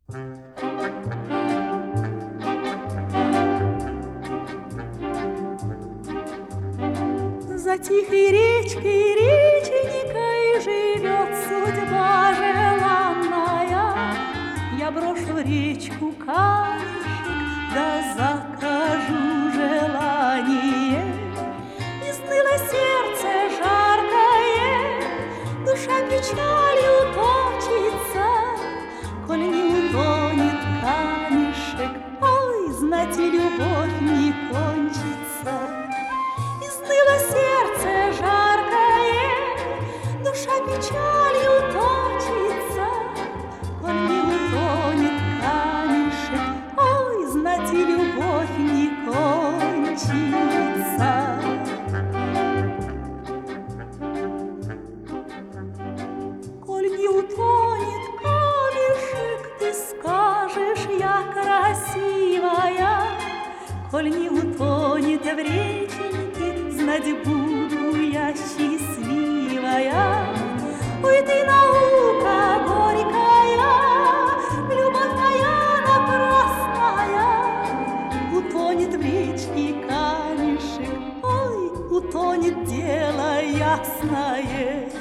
За тихой речкой, реченькой живет судьба желанная. Я брошу в речку камешек, да закажу желание. И сныло сердце жаркое, душа печалью точится, коль не утонет камешек, ой, знать и любовь не кончится. И сныло сердце жаркое, душа печалью точится, коль не утонет камешек, ой, знать и любовь не кончится. Коль не утонет камешек, ты скажешь, я красивая. Коль не утонет в реченьке, знать буду я счастливая. Ой, ты наука горькая, любовь моя напрасная. Утонет в речке камешек, ой, утонет дело ясное.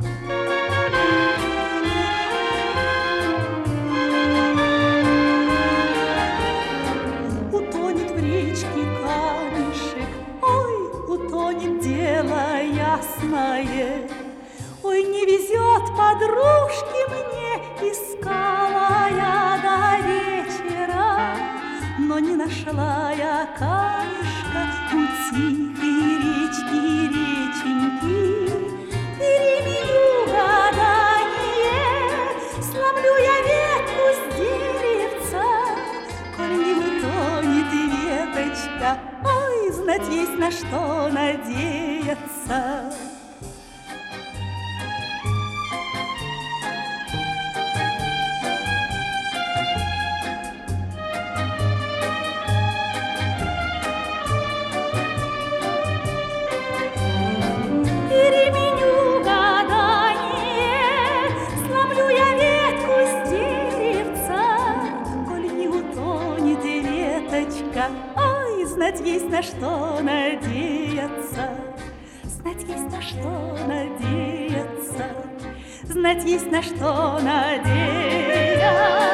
Утонет в речке камешек, ой, утонет дело ясное. Ой, не везет подружки мне, искала я до вечера, но не нашла я камешка у тихой речки, реченьки. Переменю гадание, сломлю я ветку с деревца, коль не утонет веточка, ой, знать есть на что надеяться. Переменю гадание, сломлю я ветку с деревца, коль не утонет веточка, ой, знать есть на что надеяться. Знать есть на что надеяться, знать есть на что надеяться.